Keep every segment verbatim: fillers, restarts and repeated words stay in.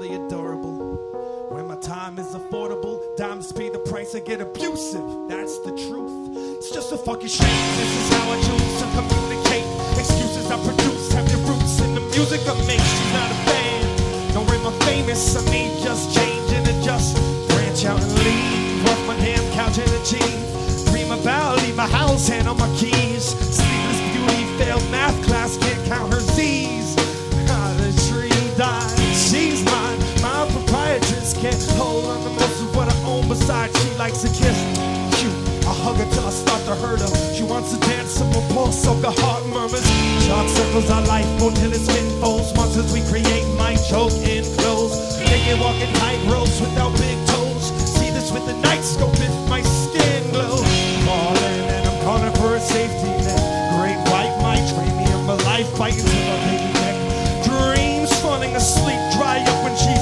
really adorable. When my time is affordable, diamonds pay the price, I get abusive. That's the truth. It's just a fucking shame. This is how I choose to communicate. Excuses I produce have your roots in the music I make. She's not a fan. Don't worry, I'm famous. I may just change and adjust. Branch out and leave. Off my damn couch and achieve. Dream about, leave my house, hand on my keys. Sleepless beauty, failed math class, can't count her Z's. Ah, the tree died. She's mine. My proprietress can't hold on to most of what I own. Besides, she likes a kiss. Cute. I hug her till I start to hurt her. She wants to dance, some more pulse, so her heart murmurs. Sharp circles our life go till it spin folds. Monsters we create might choke in clothes. They can walk in tight ropes without big toes. See this with the night scope if my skin glows. Falling and I'm calling for a safety net. Great white might train me in my life, fighting to my baby neck. Dreams falling asleep, dry up when she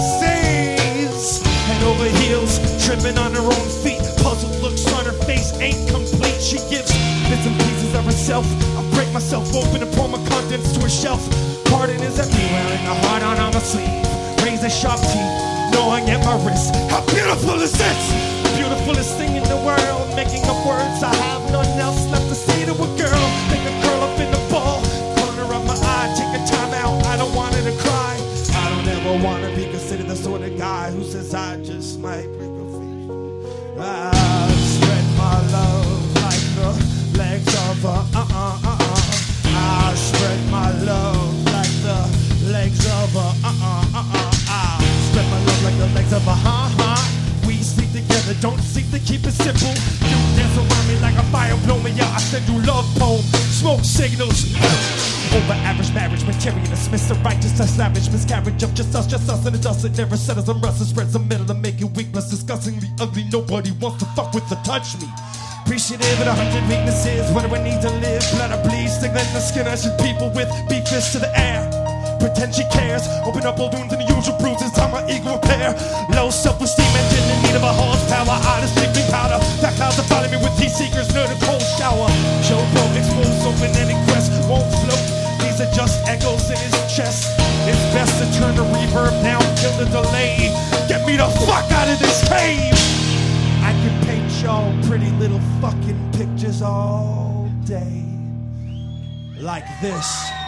sings. Head over heels, tripping on her own feet. Puzzled looks on her face ain't complete. She gives bits and pieces of herself. I break myself open and pour my contents to a shelf. Pardon is everywhere and a heart on on my sleeve. Razor sharp teeth, gnawing at my wrist. How beautiful is this? The beautifulest thing in the world. Making up words, I have nothing else left to say to a girl. Make her curl up in the ball. Corner of my eye, take a time out. I don't want her to cry. I don't ever want to be considered the sort of guy who says I just might break a feet. I spread my love like the legs of a uh-uh, uh-uh. I spread my love like the legs of a uh-uh, uh-uh. I spread my love like the legs of a ha-ha. We sleep together, don't seek to keep it simple. You dance around me like a fire, blow me out. I send you love poems, smoke signals. Over average marriage, materialist, Mister Righteous, a savage, miscarriage of just us, just us, and it does it never settles and rusts, spreads a middle to make it weak, plus disgustingly ugly. Nobody wants to fuck with the touch me. Appreciative of a hundred weaknesses. What do I need to live? Blood I bleed, stigma in the skin. I should people with beef fists to the air. Pretend she cares. Open up old wounds and the usual bruises. Time my ego repair. Low self-esteem, engine in need of a horsepower. Eyes sleeping powder. That clouds are following me with tea seekers. Nerd a cold shower. Show broke, exposed, open and inquest. Won't float. These are just echoes in his chest. It's best to turn the reverb down, kill the delay. Get me the fuck out of this cave. I can paint y'all pretty little fucking pictures all day. Like this.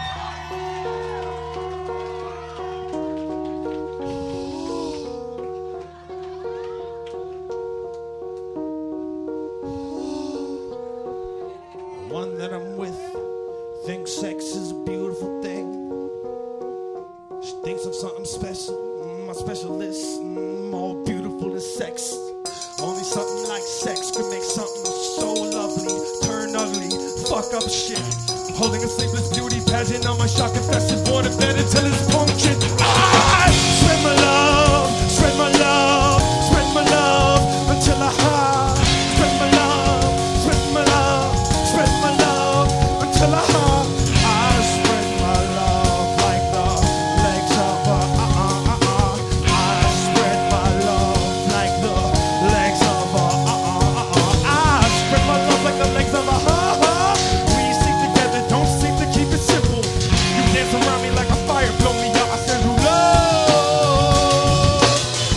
The one that I'm with thinks sex is a beautiful thing. She thinks I'm something special. My specialist, more beautiful than sex. Only something like sex could make something so lovely turn ugly, fuck up shit. Holding a sleepless beauty pageant on my shock infested born in bed until it's punctured. I spread my love, spread my love, spread my love until I high. Spread my love, spread my love, spread my love until I high. I spread my love like the legs of a uh-uh, uh-uh. I spread my love like the legs of a uh-uh, uh-uh. I spread my love like the legs of a ha-ha. We stick together, don't seek to keep it simple. You dance around me like a fire, blow me out, I said you love.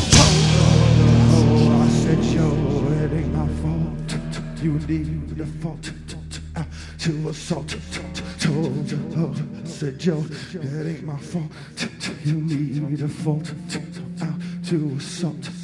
Oh, I said, yo, it ain't my fault. You need the fault to assault. Told you, oh, I said, yo, it ain't my fault. You need a fault to assault.